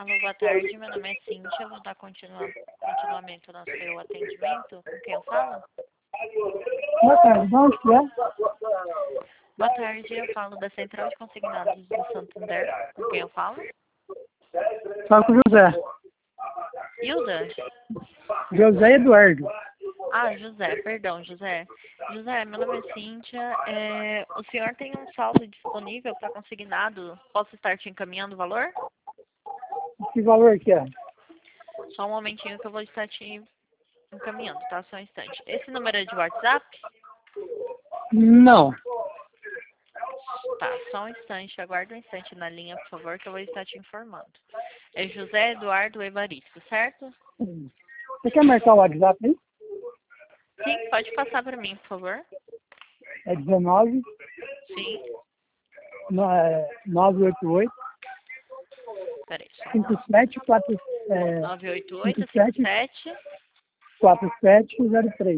Alô, boa tarde. Meu nome é Cíntia. Eu vou dar continuamento no seu atendimento. Com quem eu falo? Boa tarde, de onde que é? Boa tarde. Eu falo da Central de Consignados do Santander. Com quem eu falo? Fala com o José. Hilda? José Eduardo. Ah, José. Perdão, José. José, meu nome é Cíntia. O senhor tem um saldo disponível para consignado? Posso estar te encaminhando o valor? Que valor que é? Só um momentinho que eu vou estar te encaminhando, tá? Só um instante. Esse número é de WhatsApp? Não. Tá, só um instante. Aguarda um instante na linha, por favor, que eu vou estar te informando. É José Eduardo Evaristo, certo? Você quer marcar o WhatsApp aí? Sim, pode passar para mim, por favor. É 19 Sim. 988 Peraí, só 57 988 57 57 4703.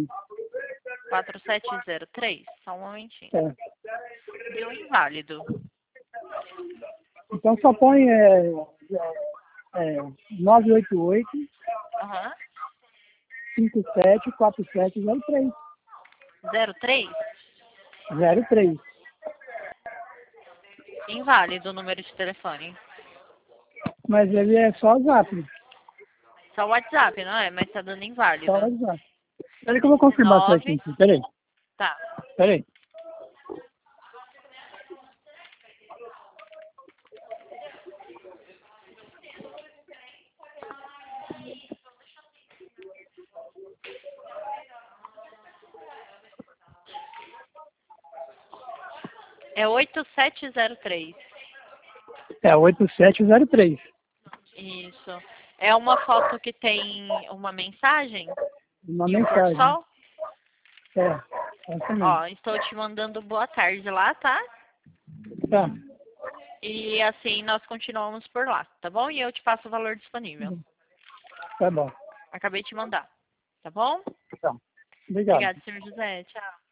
4703. Só um momentinho. É. Deu inválido. Então só põe 988 Aham. 57 4703. 03? 03. Inválido o número de telefone. Mas ele é só Zap. Só o WhatsApp, não é? Mas tá dando inválido. Só Zap. Peraí que eu vou confirmar 9. certinho. Peraí. Tá. Peraí. É 8703. É 8703. Isso. É uma foto que tem uma mensagem Uma e um pôr do mensagem. sol? É essa mesmo. Ó, estou te mandando boa tarde lá, tá? Tá. E assim nós continuamos por lá, tá bom? E eu te passo o valor disponível. Tá bom. Acabei de te mandar, tá bom? Tá. Obrigado. Obrigada, senhor José. Tchau.